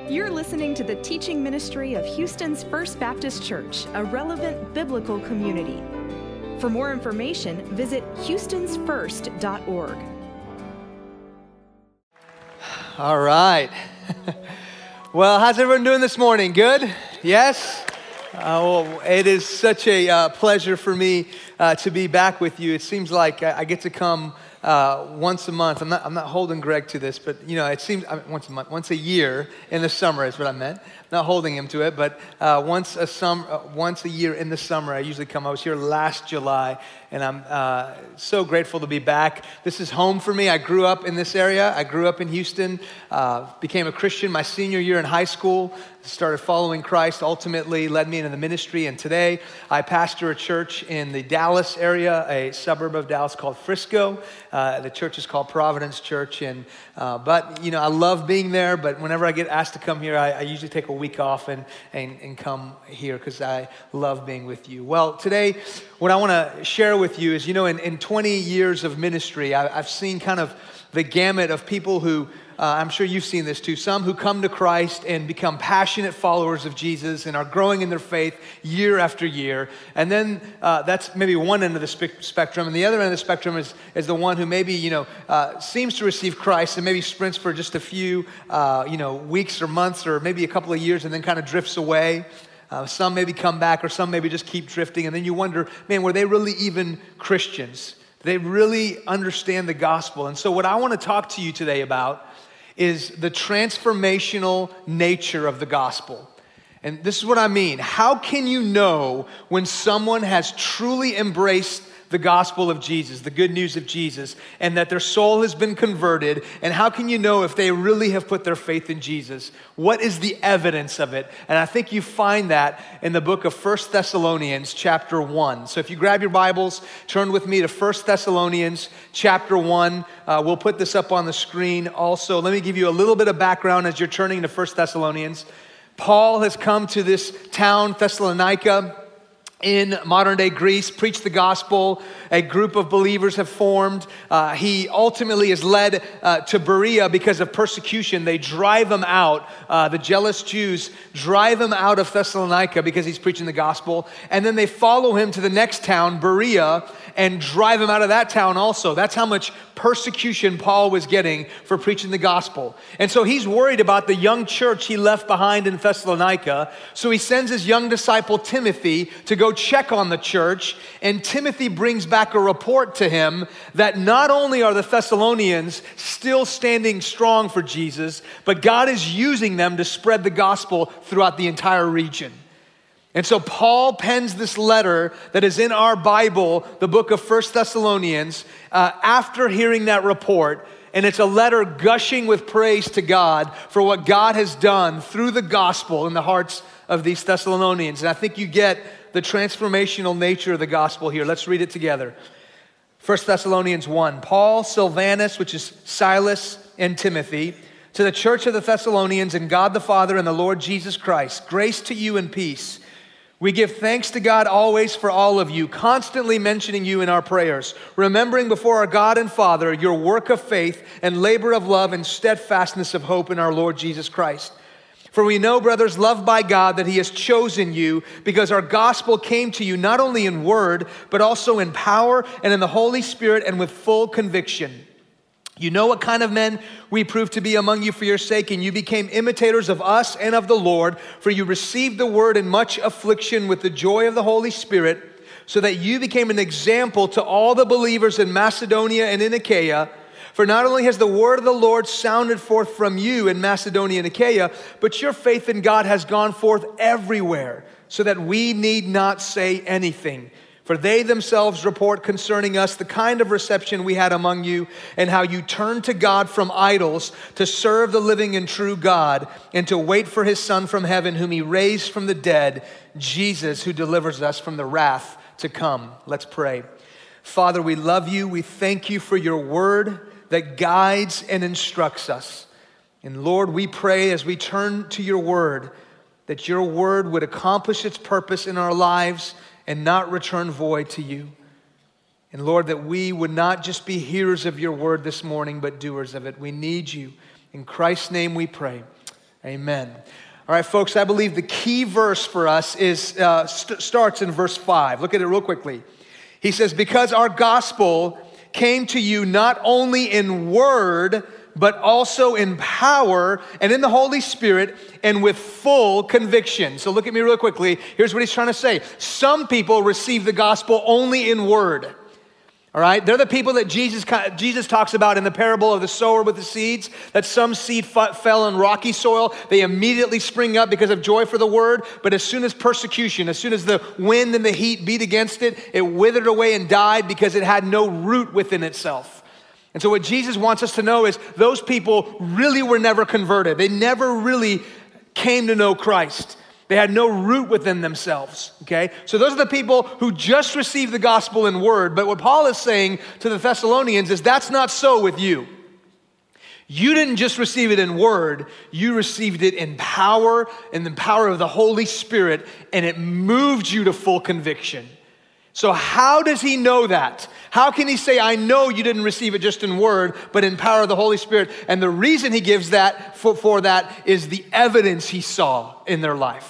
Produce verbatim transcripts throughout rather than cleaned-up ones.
You're listening to the teaching ministry of Houston's First Baptist Church, a relevant biblical community. For more information, visit houstons first dot org. All right. Well, how's everyone doing this morning? Good? Yes? Uh, well, it is such a uh, pleasure for me uh, to be back with you. It seems like I, I get to come uh, once a month. I'm not, I'm not holding Greg to this, but you know, it seems I mean, once a month, once a year in the summer is what I meant. Not holding him to it, but uh, once a sum, uh, once a year in the summer, I usually come. I was here last July, and I'm uh, so grateful to be back. This is home for me. I grew up in this area. I grew up in Houston, uh, became a Christian my senior year in high school, started following Christ, ultimately led me into the ministry, and today I pastor a church in the Dallas area, a suburb of Dallas called Frisco. Uh, the church is called Providence Church, and uh, but, you know, I love being there, but whenever I get asked to come here, I, I usually take a week off and, and, and come here because I love being with you. Well, today, what I want to share with you is, you know, in, in twenty years of ministry, I, I've seen kind of the gamut of people who, uh, I'm sure you've seen this too, some who come to Christ and become passionate followers of Jesus and are growing in their faith year after year. And then uh, that's maybe one end of the spe- spectrum. And the other end of the spectrum is, is the one who maybe, you know, uh, seems to receive Christ and maybe sprints for just a few, uh, you know, weeks or months or maybe a couple of years and then kind of drifts away. Uh, some maybe come back or some maybe just keep drifting. And then you wonder, man, were they really even Christians? They really understand the gospel. And so what I want to talk to you today about is the transformational nature of the gospel. And this is what I mean. How can you know when someone has truly embraced the gospel of Jesus, the good news of Jesus, and that their soul has been converted? And how can you know if they really have put their faith in Jesus? What is the evidence of it? And I think you find that in the book of First Thessalonians chapter one. So if you grab your Bibles, turn with me to First Thessalonians chapter one. Uh, we'll put this up on the screen also. Let me give you a little bit of background as you're turning to First Thessalonians. Paul has come to this town, Thessalonica, in modern-day Greece, preached the gospel. A group of believers have formed. Uh, he ultimately is led uh, to Berea because of persecution. They drive him out. Uh, the jealous Jews drive him out of Thessalonica because he's preaching the gospel. And then they follow him to the next town, Berea, and drive him out of that town also. That's how much persecution Paul was getting for preaching the gospel. And so he's worried about the young church he left behind in Thessalonica. So he sends his young disciple Timothy to go check on the church. And Timothy brings back a report to him that not only are the Thessalonians still standing strong for Jesus, but God is using them to spread the gospel throughout the entire region. And so Paul pens this letter that is in our Bible, the book of First Thessalonians, uh, after hearing that report. And it's a letter gushing with praise to God for what God has done through the gospel in the hearts of these Thessalonians. And I think you get the transformational nature of the gospel here. Let's read it together. First Thessalonians one. Paul, Silvanus, which is Silas, and Timothy, to the church of the Thessalonians and God the Father and the Lord Jesus Christ, grace to you and peace. We give thanks to God always for all of you, constantly mentioning you in our prayers, remembering before our God and Father your work of faith and labor of love and steadfastness of hope in our Lord Jesus Christ. For we know, brothers, loved by God, that he has chosen you because our gospel came to you not only in word, but also in power and in the Holy Spirit and with full conviction. You know what kind of men we proved to be among you for your sake, and you became imitators of us and of the Lord, for you received the word in much affliction with the joy of the Holy Spirit, so that you became an example to all the believers in Macedonia and in Achaia. For not only has the word of the Lord sounded forth from you in Macedonia and Achaia, but your faith in God has gone forth everywhere, so that we need not say anything. For they themselves report concerning us the kind of reception we had among you, and how you turned to God from idols to serve the living and true God, and to wait for his Son from heaven, whom he raised from the dead, Jesus, who delivers us from the wrath to come. Let's pray. Father, we love you. We thank you for your word that guides and instructs us. And Lord, we pray as we turn to your word, that your word would accomplish its purpose in our lives and not return void to you. And Lord, that we would not just be hearers of your word this morning, but doers of it. We need you. In Christ's name we pray. Amen. All right, folks, I believe the key verse for us is uh, st- starts in verse five. Look at it real quickly. He says, because our gospel came to you not only in word, but also in power and in the Holy Spirit and with full conviction. So look at me real quickly. Here's what he's trying to say. Some people receive the gospel only in word. All right, they're the people that Jesus Jesus talks about in the parable of the sower with the seeds, that some seed f- fell on rocky soil. They immediately spring up because of joy for the word. But as soon as persecution, as soon as the wind and the heat beat against it, it withered away and died because it had no root within itself. And so what Jesus wants us to know is those people really were never converted. They never really came to know Christ. They had no root within themselves, okay? So those are the people who just received the gospel in word. But what Paul is saying to the Thessalonians is that's not so with you. You didn't just receive it in word, you received it in power, in the power of the Holy Spirit, and it moved you to full conviction. So how does he know that? How can he say, I know you didn't receive it just in word, but in power of the Holy Spirit? And the reason he gives that for, for that is the evidence he saw in their life.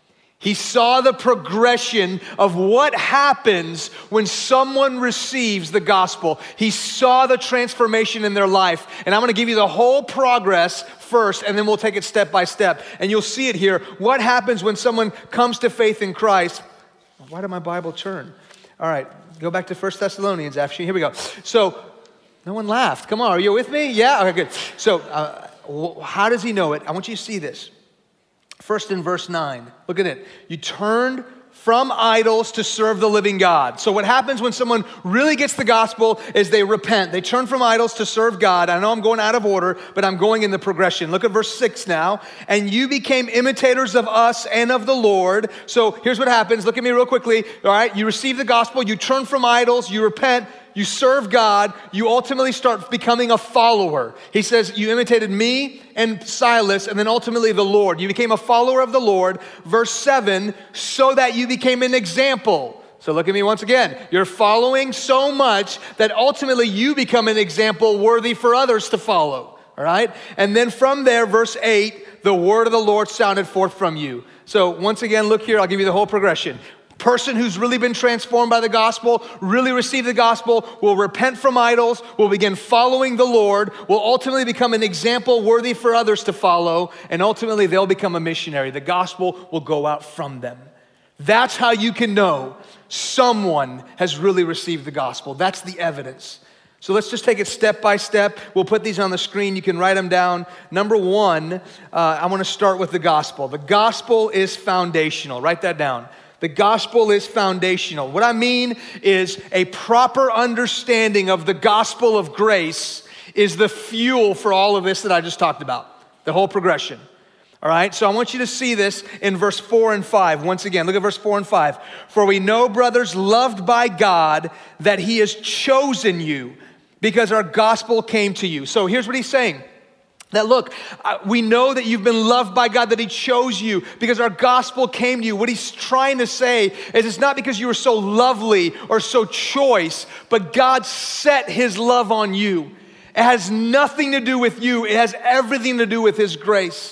He saw the progression of what happens when someone receives the gospel. He saw the transformation in their life. And I'm going to give you the whole progress first, and then we'll take it step by step. And you'll see it here. What happens when someone comes to faith in Christ? Why did my Bible turn? All right, go back to First Thessalonians. Actually, here we go. So, no one laughed. Come on, are you with me? Yeah? Okay, good. So, uh, how does he know it? I want you to see this. First in verse nine, look at it. You turned from idols to serve the living God. So what happens when someone really gets the gospel is they repent. They turn from idols to serve God. I know I'm going out of order, but I'm going in the progression. Look at verse six now. And you became imitators of us and of the Lord. So here's what happens. Look at me real quickly. All right, you receive the gospel, you turn from idols, you repent, you serve God, you ultimately start becoming a follower. He says, you imitated me and Silas, and then ultimately the Lord. You became a follower of the Lord. Verse seven, so that you became an example. So look at me once again. You're following so much that ultimately you become an example worthy for others to follow. All right? And then from there, verse eight, the word of the Lord sounded forth from you. So once again, look here, I'll give you the whole progression. Person who's really been transformed by the gospel, really received the gospel, will repent from idols, will begin following the Lord, will ultimately become an example worthy for others to follow, and ultimately they'll become a missionary. The gospel will go out from them. That's how you can know someone has really received the gospel. That's the evidence. So let's just take it step by step. We'll put these on the screen. You can write them down. Number one, uh, I want to start with the gospel. The gospel is foundational. Write that down. The gospel is foundational. What I mean is a proper understanding of the gospel of grace is the fuel for all of this that I just talked about, the whole progression. All right, so I want you to see this in verse four and five. Once again, look at verse four and five. For we know, brothers, loved by God, that he has chosen you because our gospel came to you. So here's what he's saying. That look, uh, we know that you've been loved by God, that he chose you because our gospel came to you. What he's trying to say is it's not because you were so lovely or so choice, but God set his love on you. It has nothing to do with you. It has everything to do with his grace.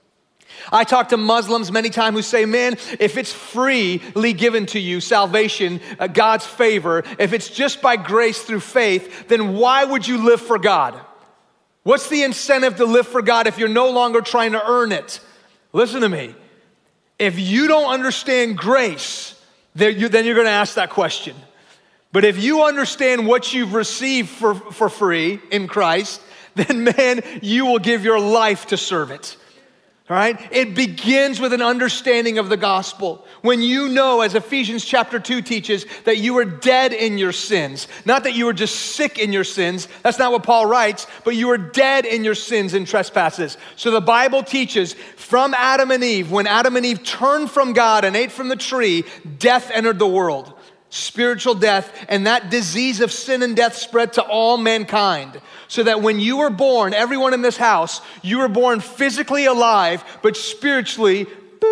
I talk to Muslims many times who say, man, if it's freely given to you, salvation, uh, God's favor, if it's just by grace through faith, then why would you live for God? What's the incentive to live for God if you're no longer trying to earn it? Listen to me. If you don't understand grace, then you're going to ask that question. But if you understand what you've received for, for free in Christ, then man, you will give your life to serve it. All right? It begins with an understanding of the gospel. When you know, as Ephesians chapter two teaches, that you were dead in your sins. Not that you were just sick in your sins. That's not what Paul writes. But you were dead in your sins and trespasses. So the Bible teaches from Adam and Eve, when Adam and Eve turned from God and ate from the tree, death entered the world. Spiritual death, and that disease of sin and death spread to all mankind. So that when you were born, everyone in this house, you were born physically alive, but spiritually,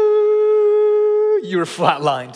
boo, you were flatlined.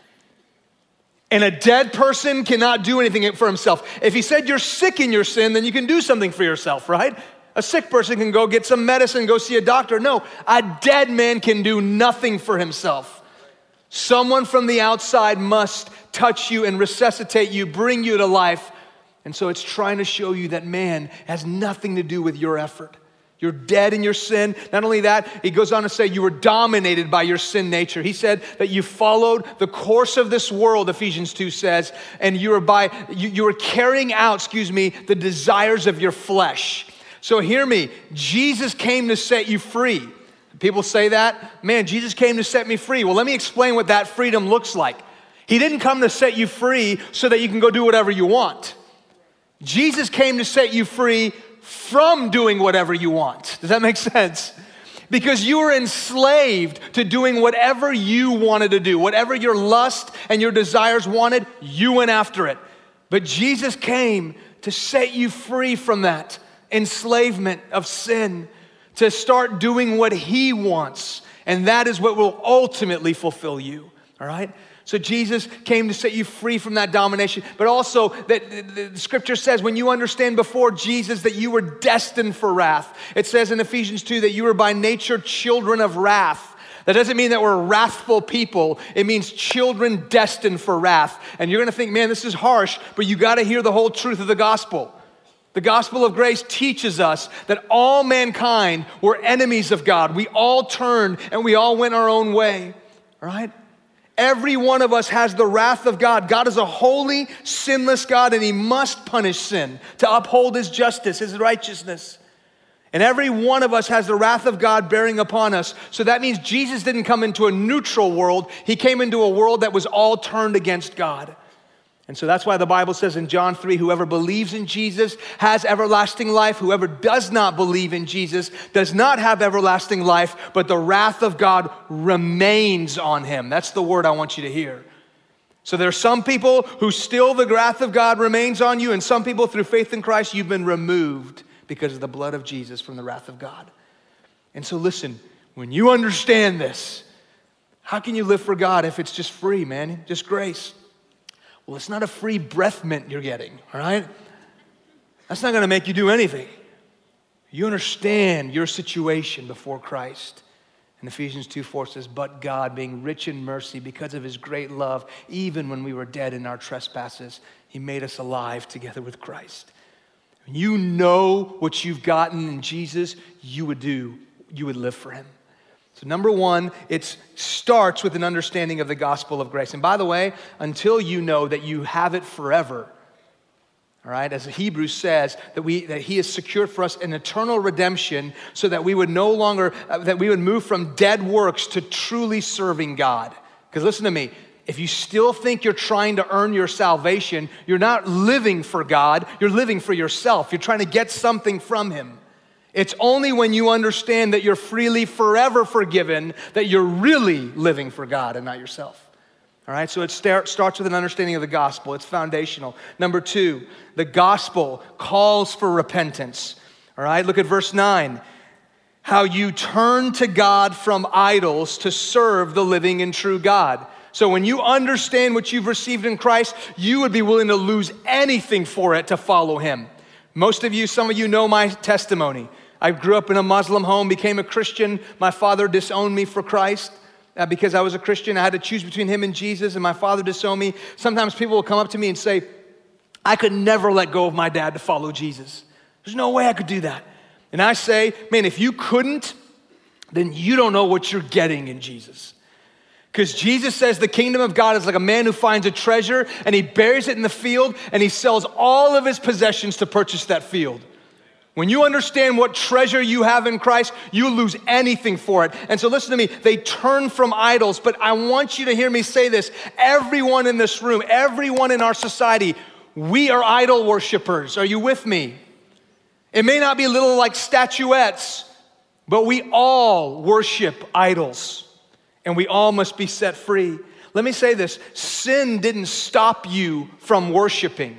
And a dead person cannot do anything for himself. If he said you're sick in your sin, then you can do something for yourself, right? A sick person can go get some medicine, go see a doctor. No, a dead man can do nothing for himself. Someone from the outside must touch you and resuscitate you, bring you to life. And so it's trying to show you that man has nothing to do with your effort. You're dead in your sin. Not only that, he goes on to say you were dominated by your sin nature. He said that you followed the course of this world, Ephesians two says, and you were by you, you were carrying out, excuse me, the desires of your flesh. So hear me, Jesus came to set you free. People say that, man, Jesus came to set me free. Well, let me explain what that freedom looks like. He didn't come to set you free so that you can go do whatever you want. Jesus came to set you free from doing whatever you want. Does that make sense? Because you were enslaved to doing whatever you wanted to do. Whatever your lust and your desires wanted, you went after it. But Jesus came to set you free from that enslavement of sin, to start doing what he wants. And that is what will ultimately fulfill you, all right? So Jesus came to set you free from that domination, but also that the scripture says when you understand before Jesus that you were destined for wrath. It says in Ephesians two that you were by nature children of wrath. That doesn't mean that we're wrathful people. It means children destined for wrath. And you're gonna think, man, this is harsh, but you gotta hear the whole truth of the gospel. The gospel of grace teaches us that all mankind were enemies of God. We all turned and we all went our own way, all right? Every one of us has the wrath of God. God is a holy, sinless God, and he must punish sin to uphold his justice, his righteousness. And every one of us has the wrath of God bearing upon us. So that means Jesus didn't come into a neutral world. He came into a world that was all turned against God. And so that's why the Bible says in John three, whoever believes in Jesus has everlasting life. Whoever does not believe in Jesus does not have everlasting life, but the wrath of God remains on him. That's the word I want you to hear. So there are some people who still the wrath of God remains on you, and some people through faith in Christ, you've been removed because of the blood of Jesus from the wrath of God. And so listen, when you understand this, how can you live for God if it's just free, man? Just grace. Well, it's not a free breath mint you're getting, all right? That's not gonna make you do anything. You understand your situation before Christ. And Ephesians two four says, but God, being rich in mercy because of his great love, even when we were dead in our trespasses, he made us alive together with Christ. When you know what you've gotten in Jesus, you would do, you would live for him. So number one, it starts with an understanding of the gospel of grace. And by the way, until you know that you have it forever, all right, as Hebrews says, that we that he has secured for us an eternal redemption so that we would no longer, uh, that we would move from dead works to truly serving God. Because listen to me, if you still think you're trying to earn your salvation, you're not living for God, you're living for yourself. You're trying to get something from him. It's only when you understand that you're freely forever forgiven that you're really living for God and not yourself. All right, so it start, starts with an understanding of the gospel. It's foundational. Number two, the gospel calls for repentance. All right, look at verse nine. How you turn to God from idols to serve the living and true God. So when you understand what you've received in Christ, you would be willing to lose anything for it to follow him. Most of you, some of you know my testimony. I grew up in a Muslim home, became a Christian. My father disowned me for Christ uh, because I was a Christian. I had to choose between him and Jesus, and my father disowned me. Sometimes people will come up to me and say, I could never let go of my dad to follow Jesus. There's no way I could do that. And I say, man, if you couldn't, then you don't know what you're getting in Jesus. Because Jesus says the kingdom of God is like a man who finds a treasure and he buries it in the field and he sells all of his possessions to purchase that field. When you understand what treasure you have in Christ, you lose anything for it. And so listen to me, they turn from idols, but I want you to hear me say this. Everyone in this room, everyone in our society, we are idol worshipers. Are you with me? It may not be little like statuettes, but we all worship idols. And we all must be set free. Let me say this, sin didn't stop you from worshiping.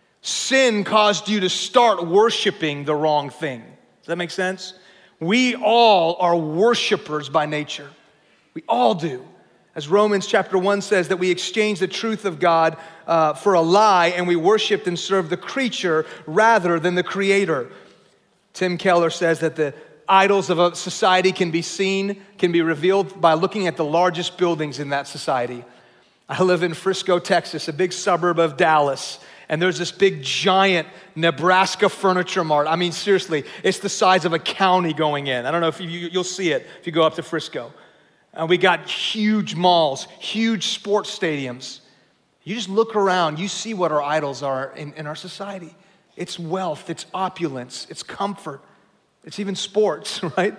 Sin caused you to start worshiping the wrong thing. Does that make sense? We all are worshipers by nature. We all do. As Romans chapter one says, that we exchange the truth of God uh, for a lie, and we worshiped and served the creature rather than the creator. Tim Keller says that the idols of a society can be seen, can be revealed by looking at the largest buildings in that society. I live in Frisco, Texas, a big suburb of Dallas, and there's this big giant Nebraska Furniture Mart. I mean, seriously, it's the size of a county going in. I don't know if you, you'll see it if you go up to Frisco. And we got huge malls, huge sports stadiums. You just look around, you see what our idols are in, in our society. It's wealth, it's opulence, it's comfort, it's even sports, right?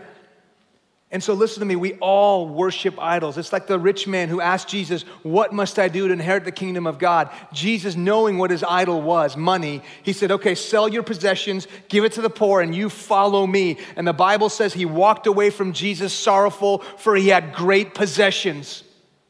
And so listen to me, we all worship idols. It's like the rich man who asked Jesus, what must I do to inherit the kingdom of God? Jesus, knowing what his idol was, money, he said, okay, sell your possessions, give it to the poor, and you follow me. And the Bible says he walked away from Jesus sorrowful, for he had great possessions.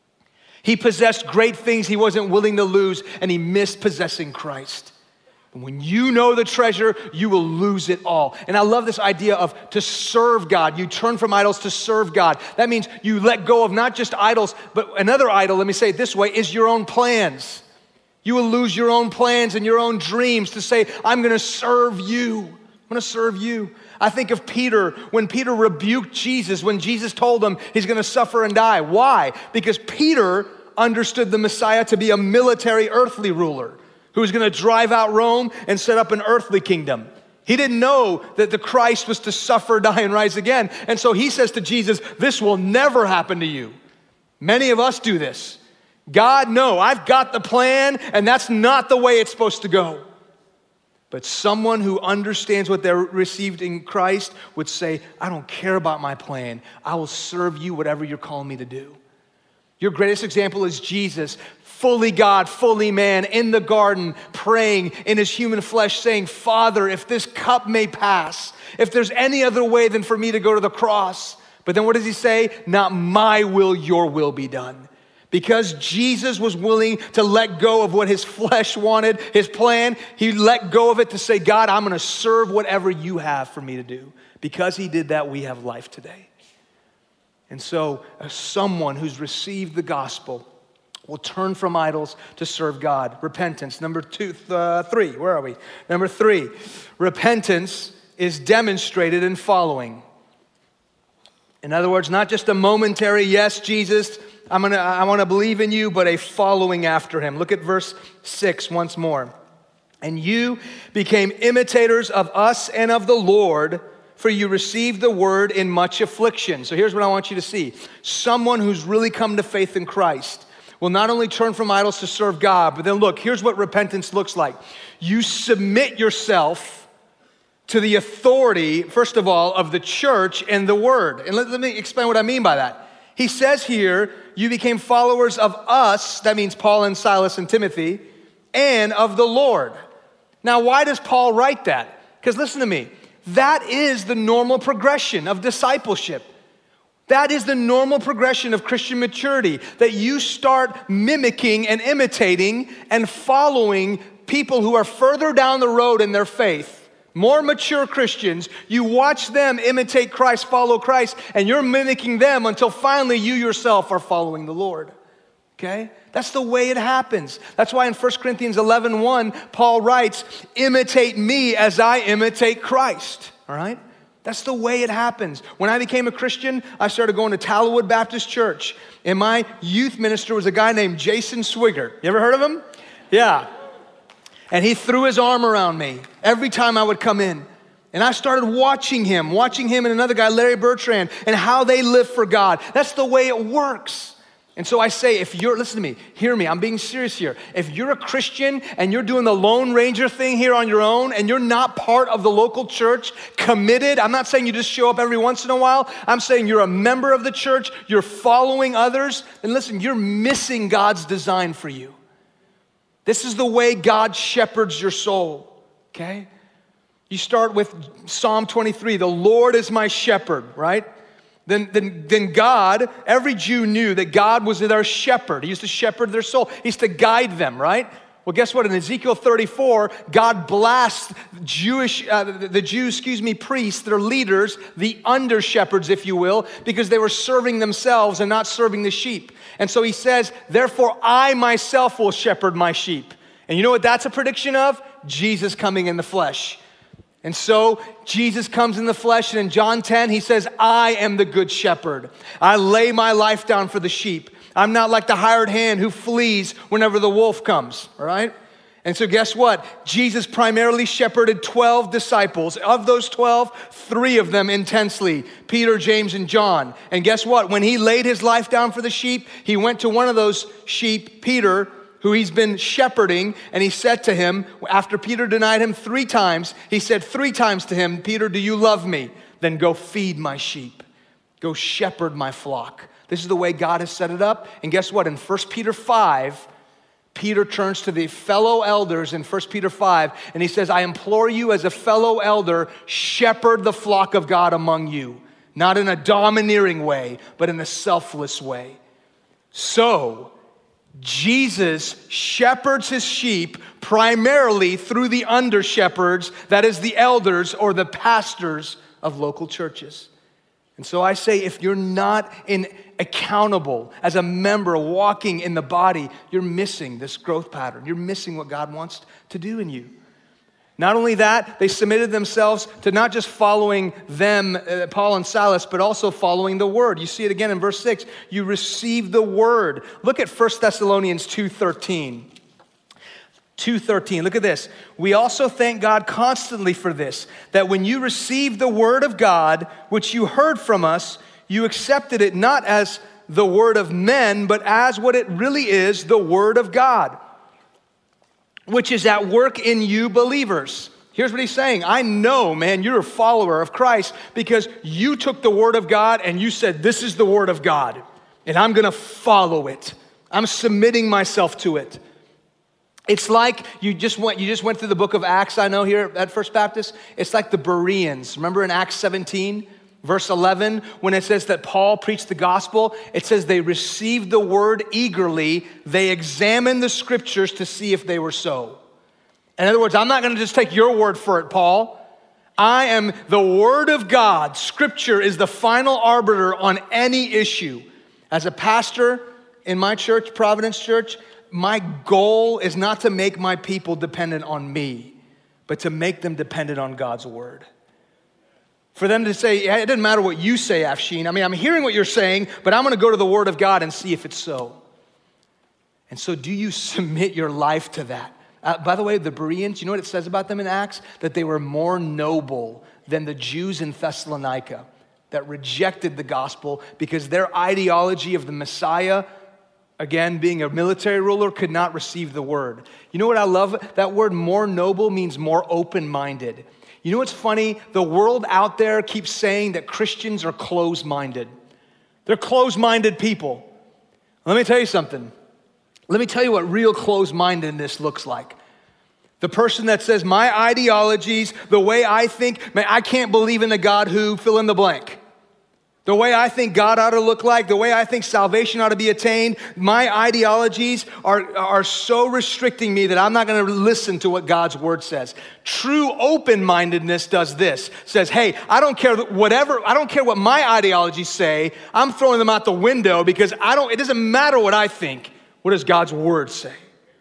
He possessed great things he wasn't willing to lose, and he missed possessing Christ. And when you know the treasure, you will lose it all. And I love this idea of to serve God. You turn from idols to serve God. That means you let go of not just idols, but another idol, let me say it this way, is your own plans. You will lose your own plans and your own dreams to say, I'm going to serve you. I'm going to serve you. I think of Peter, when Peter rebuked Jesus, when Jesus told him he's going to suffer and die. Why? Because Peter understood the Messiah to be a military earthly ruler who was going to drive out Rome and set up an earthly kingdom. He didn't know that the Christ was to suffer, die, and rise again. And so he says to Jesus, this will never happen to you. Many of us do this. God, no, I've got the plan, and that's not the way it's supposed to go. But someone who understands what they received in Christ would say, I don't care about my plan. I will serve you whatever you're calling me to do. Your greatest example is Jesus, fully God, fully man, in the garden, praying in his human flesh, saying, Father, if this cup may pass, if there's any other way than for me to go to the cross. But then what does he say? Not my will, your will be done. Because Jesus was willing to let go of what his flesh wanted, his plan, he let go of it to say, God, I'm going to serve whatever you have for me to do. Because he did that, we have life today. And so as someone who's received the gospel will turn from idols to serve God. Repentance. Number two, uh, three, where are we? Number three, repentance is demonstrated in following. In other words, not just a momentary, yes, Jesus, I'm gonna, I want to believe in you, but a following after him. Look at verse six once more. And you became imitators of us and of the Lord, for you received the word in much affliction. So here's what I want you to see. Someone who's really come to faith in Christ will not only turn from idols to serve God, but then look, here's what repentance looks like. You submit yourself to the authority, first of all, of the church and the word. And let, let me explain what I mean by that. He says here, you became followers of us, that means Paul and Silas and Timothy, and of the Lord. Now, why does Paul write that? Because listen to me, that is the normal progression of discipleship. That is the normal progression of Christian maturity, that you start mimicking and imitating and following people who are further down the road in their faith, more mature Christians. You watch them imitate Christ, follow Christ, and you're mimicking them until finally you yourself are following the Lord. Okay? That's the way it happens. That's why in First Corinthians eleven one, Paul writes, imitate me as I imitate Christ. All right? That's the way it happens. When I became a Christian, I started going to Tallowood Baptist Church. And my youth minister was a guy named Jason Swigert. You ever heard of him? Yeah. And he threw his arm around me every time I would come in. And I started watching him, watching him and another guy, Larry Bertrand, and how they live for God. That's the way it works. And so I say, if you're, listen to me, hear me, I'm being serious here. If you're a Christian and you're doing the Lone Ranger thing here on your own and you're not part of the local church, committed, I'm not saying you just show up every once in a while. I'm saying you're a member of the church, you're following others, and listen, you're missing God's design for you. This is the way God shepherds your soul, okay? You start with Psalm twenty-three, the Lord is my shepherd, right? Then, then, then God, every Jew knew that God was their shepherd. He used to shepherd their soul. He used to guide them, right? Well, guess what? In Ezekiel thirty-four, God blasts Jewish, uh, the, the Jews, excuse me, priests, their leaders, the under shepherds, if you will, because they were serving themselves and not serving the sheep. And so he says, therefore, I myself will shepherd my sheep. And you know what that's a prediction of? Jesus coming in the flesh. And so Jesus comes in the flesh, and in John ten, he says, I am the good shepherd. I lay my life down for the sheep. I'm not like the hired hand who flees whenever the wolf comes, all right? And so guess what? Jesus primarily shepherded twelve disciples. Of those twelve, three of them intensely, Peter, James, and John. And guess what? When he laid his life down for the sheep, he went to one of those sheep, Peter, who he's been shepherding, and he said to him, after Peter denied him three times, he said three times to him, Peter, do you love me? Then go feed my sheep. Go shepherd my flock. This is the way God has set it up. And guess what? In First Peter five, Peter turns to the fellow elders in First Peter five, and he says, I implore you as a fellow elder, shepherd the flock of God among you, not in a domineering way, but in a selfless way. So, Jesus shepherds his sheep primarily through the under shepherds, that is the elders or the pastors of local churches. And so I say, if you're not in accountable as a member walking in the body, you're missing this growth pattern. You're missing what God wants to do in you. Not only that, they submitted themselves to not just following them, uh, Paul and Silas, but also following the word. You see it again in verse six. You receive the word. Look at First Thessalonians two thirteen. two thirteen, look at this. We also thank God constantly for this, that when you received the word of God, which you heard from us, you accepted it not as the word of men, but as what it really is, the word of God, which is at work in you believers. Here's what he's saying. I know, man, you're a follower of Christ because you took the word of God and you said, this is the word of God, and I'm going to follow it. I'm submitting myself to it. It's like you just went, you just went through the book of Acts, I know, here at First Baptist. It's like the Bereans. Remember in Acts seventeen, verse eleven, when it says that Paul preached the gospel, it says they received the word eagerly. They examined the scriptures to see if they were so. In other words, I'm not going to just take your word for it, Paul. I am the word of God. Scripture is the final arbiter on any issue. As a pastor in my church, Providence Church, my goal is not to make my people dependent on me, but to make them dependent on God's word. For them to say, it doesn't matter what you say, Afshin. I mean, I'm hearing what you're saying, but I'm going to go to the word of God and see if it's so. And so do you submit your life to that? Uh, by the way, the Bereans, you know what it says about them in Acts? That they were more noble than the Jews in Thessalonica that rejected the gospel because their ideology of the Messiah, again, being a military ruler, could not receive the word. You know what I love? That word more noble means more open-minded. You know what's funny? The world out there keeps saying that Christians are closed-minded. They're closed-minded people. Let me tell you something. Let me tell you what real closed-mindedness looks like. The person that says, my ideologies, the way I think, man, I can't believe in the God who, fill in the blank. The way I think God ought to look like, the way I think salvation ought to be attained, my ideologies are, are so restricting me that I'm not going to listen to what God's word says. True open-mindedness does this. Says, hey, I don't care whatever, I don't care what my ideologies say. I'm throwing them out the window because I don't, it doesn't matter what I think. What does God's word say?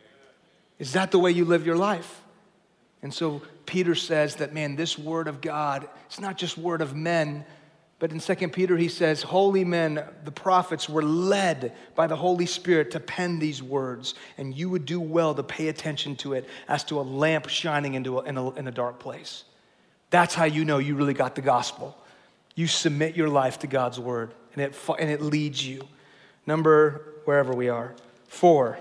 Is that the way you live your life? And so Peter says that, man, this word of God, it's not just word of men. But in Second Peter, he says, holy men, the prophets, were led by the Holy Spirit to pen these words, and you would do well to pay attention to it as to a lamp shining into a, in, a, in a dark place. That's how you know you really got the gospel. You submit your life to God's word, and it, and it leads you. Number, wherever we are, four.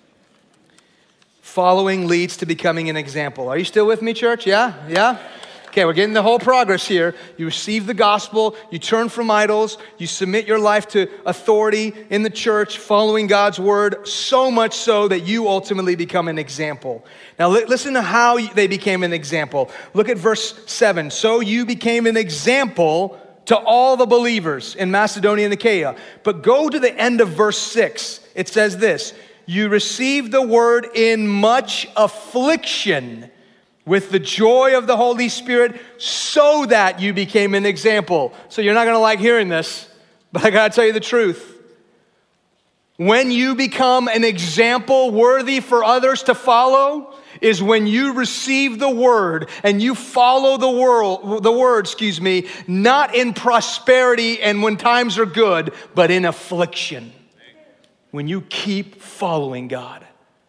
Following leads to becoming an example. Are you still with me, church? Yeah? Yeah? Okay, we're getting the whole progress here. You receive the gospel, you turn from idols, you submit your life to authority in the church, following God's word, so much so that you ultimately become an example. Now li- listen to how they became an example. Look at verse seven. So you became an example to all the believers in Macedonia and Achaia. But go to the end of verse six. It says this, you received the word in much affliction with the joy of the Holy Spirit, so that you became an example. So you're not going to like hearing this, but I got to tell you the truth. When you become an example worthy for others to follow, is when you receive the word and you follow the world, the word, excuse me, not in prosperity and when times are good, but in affliction. When you keep following God,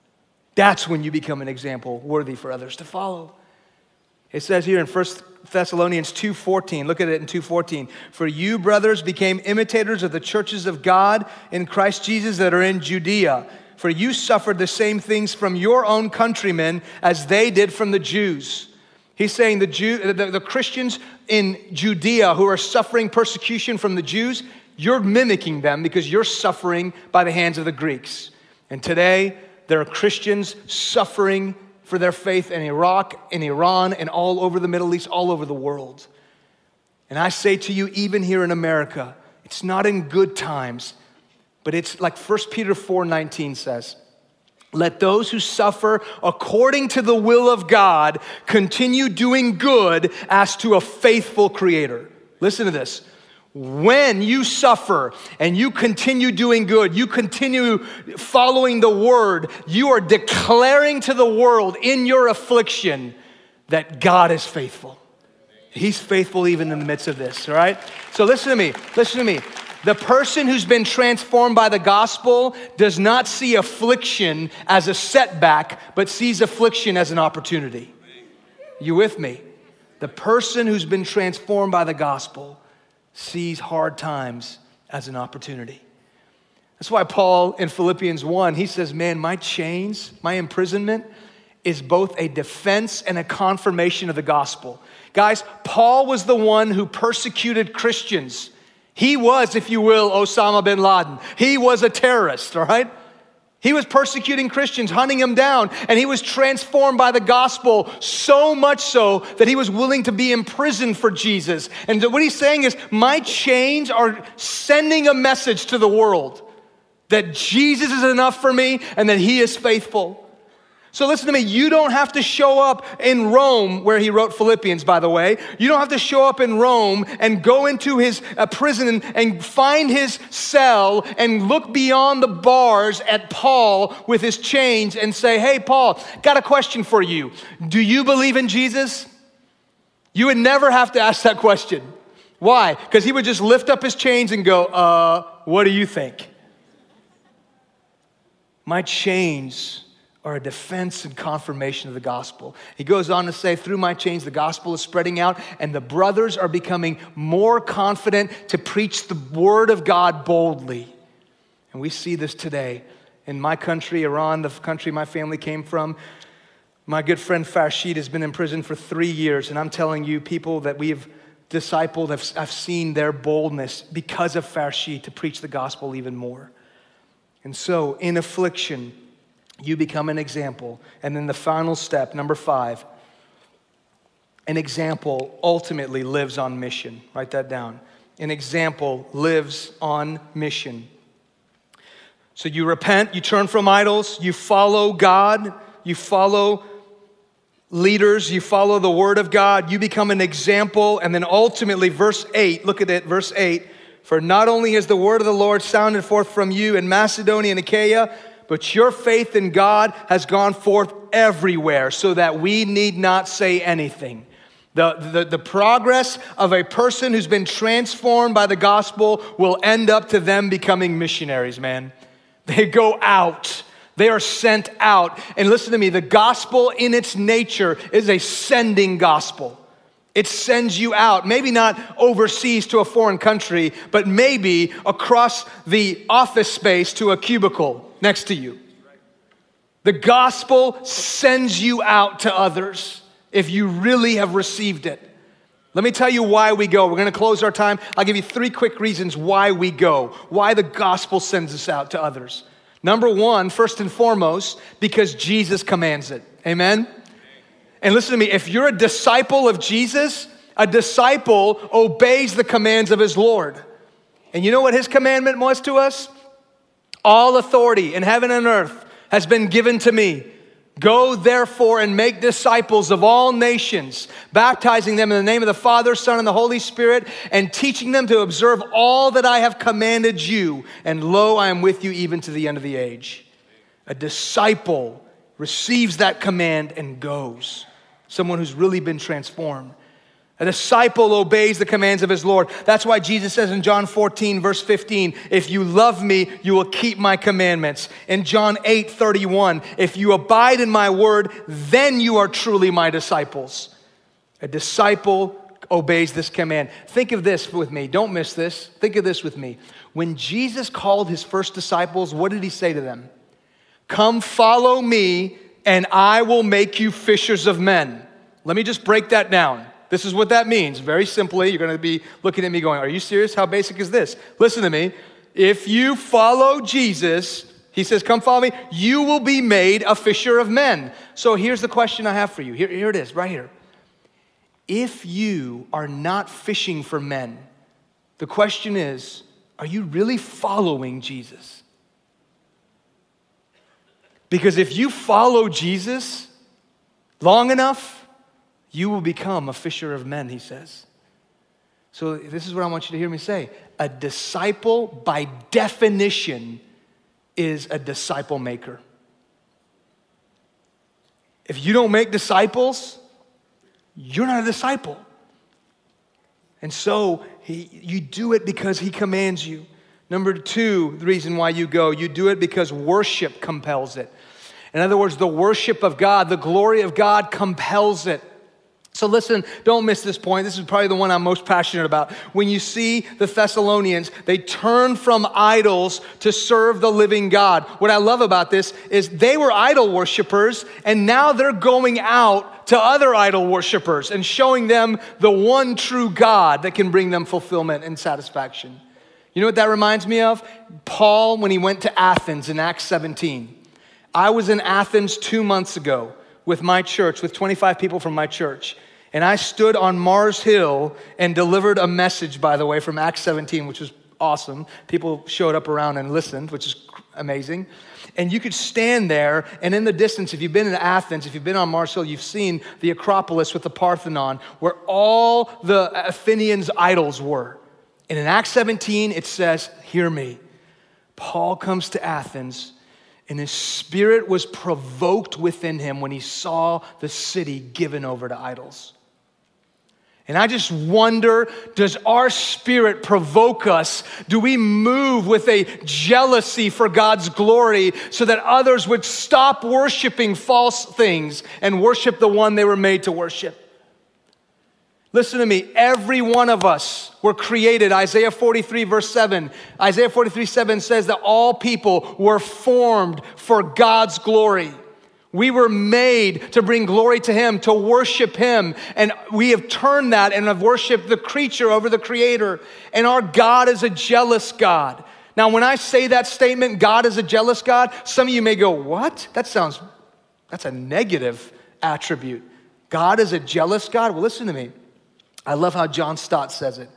that's when you become an example worthy for others to follow. It says here in First Thessalonians two fourteen, look at it in two fourteen. For you, brothers, became imitators of the churches of God in Christ Jesus that are in Judea. For you suffered the same things from your own countrymen as they did from the Jews. He's saying the, Jew, the, the Christians in Judea who are suffering persecution from the Jews, you're mimicking them because you're suffering by the hands of the Greeks. And today, there are Christians suffering for their faith in Iraq, in Iran, and all over the Middle East, all over the world. And I say to you, even here in America, it's not in good times, but it's like First Peter four nineteen says, let those who suffer according to the will of God continue doing good as to a faithful Creator. Listen to this. When you suffer and you continue doing good, you continue following the word, you are declaring to the world in your affliction that God is faithful. He's faithful even in the midst of this, all right? So listen to me, listen to me. The person who's been transformed by the gospel does not see affliction as a setback, but sees affliction as an opportunity. You with me? The person who's been transformed by the gospel sees hard times as an opportunity. That's why Paul in Philippians one, he says, man, my chains, my imprisonment is both a defense and a confirmation of the gospel. Guys, Paul was the one who persecuted Christians. He was, if you will, Osama bin Laden. He was a terrorist, all right? He was persecuting Christians, hunting them down, and he was transformed by the gospel so much so that he was willing to be imprisoned for Jesus. And what he's saying is, my chains are sending a message to the world that Jesus is enough for me and that he is faithful. So listen to me, you don't have to show up in Rome, where he wrote Philippians, by the way. You don't have to show up in Rome and go into his uh, prison and find his cell and look beyond the bars at Paul with his chains and say, hey, Paul, got a question for you. Do you believe in Jesus? You would never have to ask that question. Why? Because he would just lift up his chains and go, uh, what do you think? My chains are a defense and confirmation of the gospel. He goes on to say, through my chains, the gospel is spreading out, and the brothers are becoming more confident to preach the word of God boldly. And we see this today. In my country, Iran, the country my family came from, my good friend Farshid has been in prison for three years, and I'm telling you, people that we have discipled, have, I've seen their boldness because of Farshid to preach the gospel even more. And so, in affliction, you become an example. And then the final step, number five, an example ultimately lives on mission. Write that down. An example lives on mission. So you repent, you turn from idols, you follow God, you follow leaders, you follow the word of God, you become an example. And then ultimately, verse eight, look at it, verse eight. For not only has the word of the Lord sounded forth from you in Macedonia and Achaia, but your faith in God has gone forth everywhere, so that we need not say anything. The, the, the progress of a person who's been transformed by the gospel will end up to them becoming missionaries, man. They go out. They are sent out. And listen to me, the gospel in its nature is a sending gospel. It sends you out, maybe not overseas to a foreign country, but maybe across the office space to a cubicle next to you. The gospel sends you out to others if you really have received it. Let me tell you why we go. We're going to close our time. I'll give you three quick reasons why we go, why the gospel sends us out to others. Number one, first and foremost, because Jesus commands it. Amen? And listen to me, if you're a disciple of Jesus, a disciple obeys the commands of his Lord. And you know what his commandment was to us? All authority in heaven and earth has been given to me. Go therefore and make disciples of all nations, baptizing them in the name of the Father, Son, and the Holy Spirit, and teaching them to observe all that I have commanded you. And lo, I am with you even to the end of the age. A disciple receives that command and goes. Someone who's really been transformed. A disciple obeys the commands of his Lord. That's why Jesus says in John fourteen, verse fifteen, if you love me, you will keep my commandments. In John eight, thirty-one, if you abide in my word, then you are truly my disciples. A disciple obeys this command. Think of this with me. Don't miss this. Think of this with me. When Jesus called his first disciples, what did he say to them? Come follow me, and I will make you fishers of men. Let me just break that down. This is what that means. Very simply, you're going to be looking at me going, are you serious? How basic is this? Listen to me. If you follow Jesus, he says, come follow me, you will be made a fisher of men. So here's the question I have for you. Here, here it is, right here. If you are not fishing for men, the question is, are you really following Jesus? Because if you follow Jesus long enough, you will become a fisher of men, he says. So this is what I want you to hear me say. A disciple, by definition, is a disciple maker. If you don't make disciples, you're not a disciple. And so he, you do it because he commands you. Number two, the reason why you go, you do it because worship compels it. In other words, the worship of God, the glory of God compels it. So listen, don't miss this point. This is probably the one I'm most passionate about. When you see the Thessalonians, they turn from idols to serve the living God. What I love about this is they were idol worshipers, and now they're going out to other idol worshipers and showing them the one true God that can bring them fulfillment and satisfaction. You know what that reminds me of? Paul, when he went to Athens in Acts seventeen. I was in Athens two months ago with my church, with twenty-five people from my church. And I stood on Mars Hill and delivered a message, by the way, from Acts seventeen, which was awesome. People showed up around and listened, which is amazing. And you could stand there, and in the distance, if you've been in Athens, if you've been on Mars Hill, you've seen the Acropolis with the Parthenon, where all the Athenians' idols were. And in Acts seventeen, it says, hear me, Paul comes to Athens, and his spirit was provoked within him when he saw the city given over to idols. And I just wonder, does our spirit provoke us? Do we move with a jealousy for God's glory so that others would stop worshiping false things and worship the one they were made to worship? Listen to me, every one of us were created. Isaiah forty-three verse seven. Isaiah forty-three seven says that all people were formed for God's glory. We were made to bring glory to him, to worship him. And we have turned that and have worshiped the creature over the creator. And our God is a jealous God. Now, when I say that statement, God is a jealous God, some of you may go, what? That sounds, that's a negative attribute. God is a jealous God? Well, listen to me. I love how John Stott says it.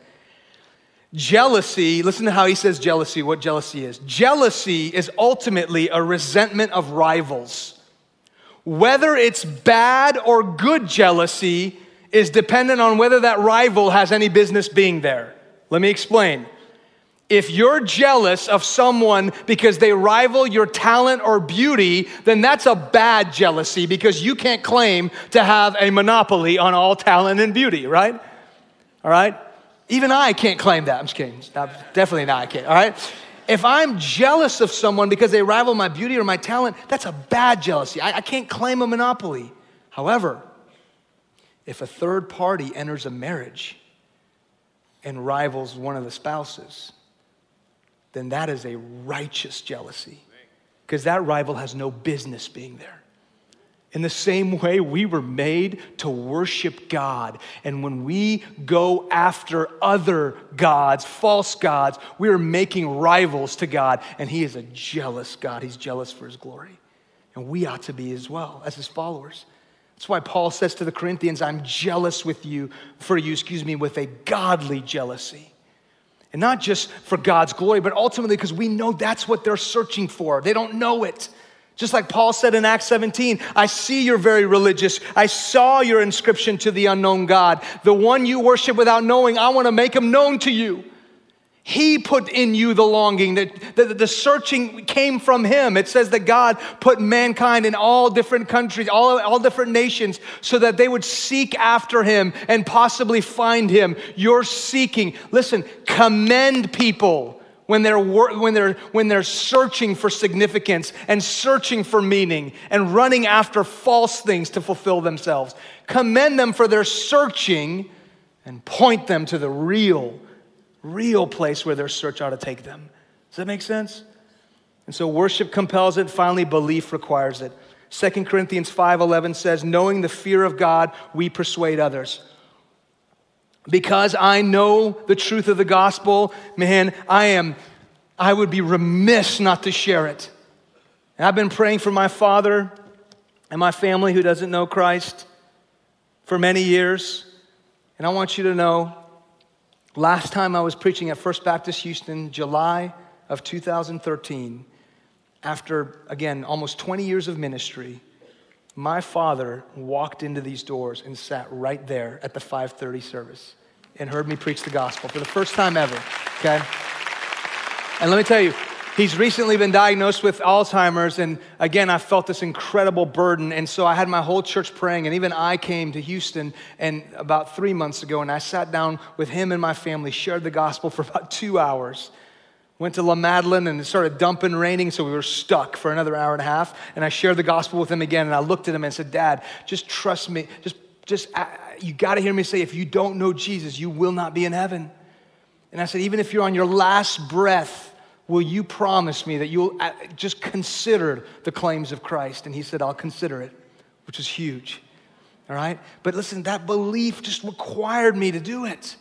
Jealousy, listen to how he says jealousy, what jealousy is. Jealousy is ultimately a resentment of rivals. Whether it's bad or good jealousy is dependent on whether that rival has any business being there. Let me explain. If you're jealous of someone because they rival your talent or beauty, then that's a bad jealousy because you can't claim to have a monopoly on all talent and beauty, right? All right? Even I can't claim that. I'm just kidding. No, definitely not, I can't, all right? If I'm jealous of someone because they rival my beauty or my talent, that's a bad jealousy. I, I can't claim a monopoly. However, if a third party enters a marriage and rivals one of the spouses, then that is a righteous jealousy because that rival has no business being there. In the same way, we were made to worship God. And when we go after other gods, false gods, we are making rivals to God. And he is a jealous God. He's jealous for his glory. And we ought to be as well as his followers. That's why Paul says to the Corinthians, I'm jealous with you, for you, excuse me, with a godly jealousy. And not just for God's glory, but ultimately because we know that's what they're searching for. They don't know it. Just like Paul said in Acts seventeen, I see you're very religious. I saw your inscription to the unknown God. The one you worship without knowing, I want to make him known to you. He put in you the longing, that the, the searching came from him. It says that God put mankind in all different countries, all, all different nations, so that they would seek after him and possibly find him. You're seeking. Listen, commend people when they're, when they're, when they're searching for significance and searching for meaning and running after false things to fulfill themselves. Commend them for their searching and point them to the real real place where their search ought to take them. Does that make sense? And so worship compels it. Finally, belief requires it. Second Corinthians five eleven says, knowing the fear of God, we persuade others. Because I know the truth of the gospel, man, I am, I would be remiss not to share it. And I've been praying for my father and my family who doesn't know Christ for many years. And I want you to know, last time I was preaching at First Baptist Houston, July of two thousand thirteen, after, again, almost twenty years of ministry, my father walked into these doors and sat right there at the five thirty service and heard me preach the gospel for the first time ever, okay? And let me tell you, he's recently been diagnosed with Alzheimer's, and again, I felt this incredible burden, and so I had my whole church praying, and even I came to Houston and about three months ago, and I sat down with him and my family, shared the gospel for about two hours, went to La Madeleine, and it started dumping, raining, so we were stuck for another hour and a half, and I shared the gospel with him again, and I looked at him and said, Dad, just trust me, just, just, uh, you gotta hear me say, if you don't know Jesus, you will not be in heaven. And I said, even if you're on your last breath, will you promise me that you'll just consider the claims of Christ? And he said, I'll consider it, which is huge, all right? But listen, that belief just required me to do it.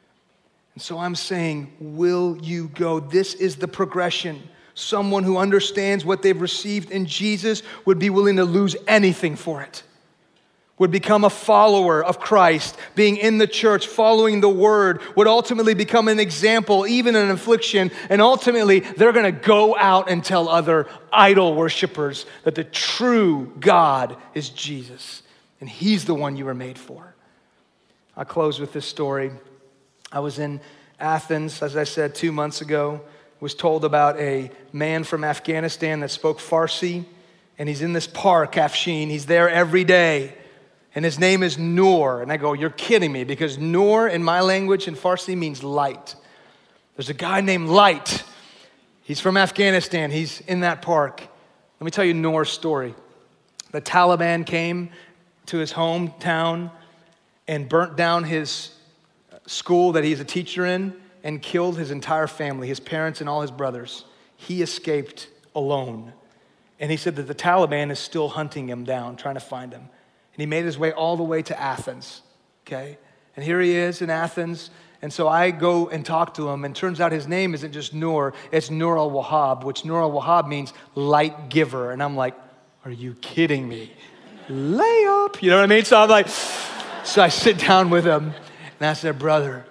And so I'm saying, will you go? This is the progression. Someone who understands what they've received in Jesus would be willing to lose anything for it, would become a follower of Christ, being in the church, following the word, would ultimately become an example, even in affliction, and ultimately they're gonna go out and tell other idol worshipers that the true God is Jesus, and he's the one you were made for. I'll close with this story. I was in Athens, as I said, two months ago, was told about a man from Afghanistan that spoke Farsi, and he's in this park, Afshin, he's there every day. And his name is Noor. And I go, you're kidding me, because Noor in my language in Farsi means light. There's a guy named Light. He's from Afghanistan. He's in that park. Let me tell you Noor's story. The Taliban came to his hometown and burnt down his school that he's a teacher in and killed his entire family, his parents and all his brothers. He escaped alone. And he said that the Taliban is still hunting him down, trying to find him. And he made his way all the way to Athens, okay? And here he is in Athens. And so I go and talk to him, and turns out his name isn't just Noor, it's Noor al-Wahhab, which Noor al-Wahhab means light giver. And I'm like, are you kidding me? Lay up, you know what I mean? So I'm like, so I sit down with him, and I said, brother,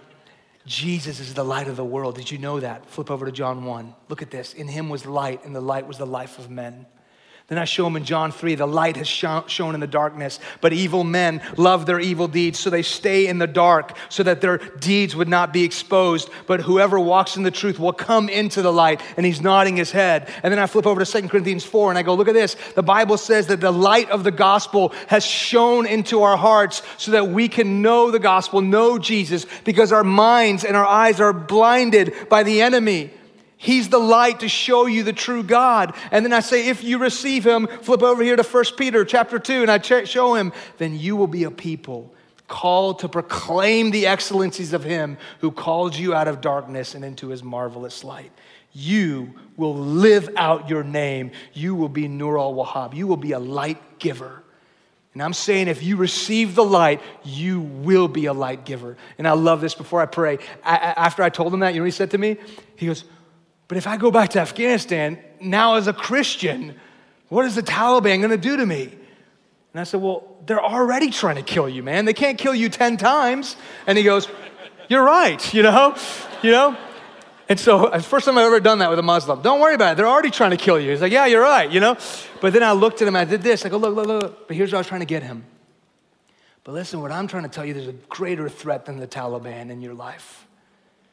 Jesus is the light of the world. Did you know that? Flip over to John one. Look at this. In him was light, and the light was the life of men. Then I show him in John three, the light has shone in the darkness, but evil men love their evil deeds, so they stay in the dark so that their deeds would not be exposed. But whoever walks in the truth will come into the light, and he's nodding his head. And then I flip over to Second Corinthians four, and I go, look at this. The Bible says that the light of the gospel has shone into our hearts so that we can know the gospel, know Jesus, because our minds and our eyes are blinded by the enemy. He's the light to show you the true God. And then I say, if you receive him, flip over here to First Peter chapter two, and I show him, then you will be a people called to proclaim the excellencies of him who called you out of darkness and into his marvelous light. You will live out your name. You will be Noor al-Wahhab. You will be a light giver. And I'm saying if you receive the light, you will be a light giver. And I love this. Before I pray, I, after I told him that, you know what he said to me? He goes, but if I go back to Afghanistan, now as a Christian, what is the Taliban going to do to me? And I said, well, they're already trying to kill you, man. They can't kill you ten times. And he goes, you're right, you know? You know? And so, it's the first time I've ever done that with a Muslim. Don't worry about it. They're already trying to kill you. He's like, yeah, you're right, you know? But then I looked at him, I did this. I go, look, look, look. But here's what I was trying to get him. But listen, what I'm trying to tell you, there's a greater threat than the Taliban in your life.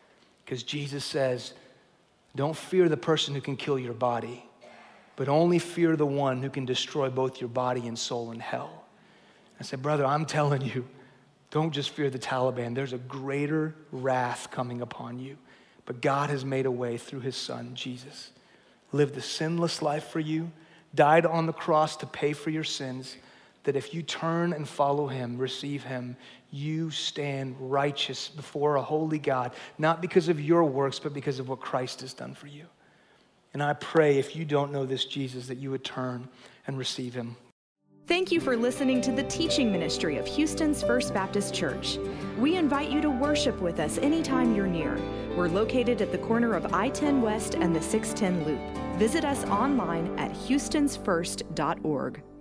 Because Jesus says, don't fear the person who can kill your body, but only fear the one who can destroy both your body and soul in hell. I said, brother, I'm telling you, don't just fear the Taliban. There's a greater wrath coming upon you. But God has made a way through his son, Jesus. Lived a sinless life for you, died on the cross to pay for your sins, that if you turn and follow him, receive him, you stand righteous before a holy God, not because of your works, but because of what Christ has done for you. And I pray if you don't know this Jesus, that you would turn and receive him. Thank you for listening to the teaching ministry of Houston's First Baptist Church. We invite you to worship with us anytime you're near. We're located at the corner of I ten West and the six ten Loop. Visit us online at houstons first dot org.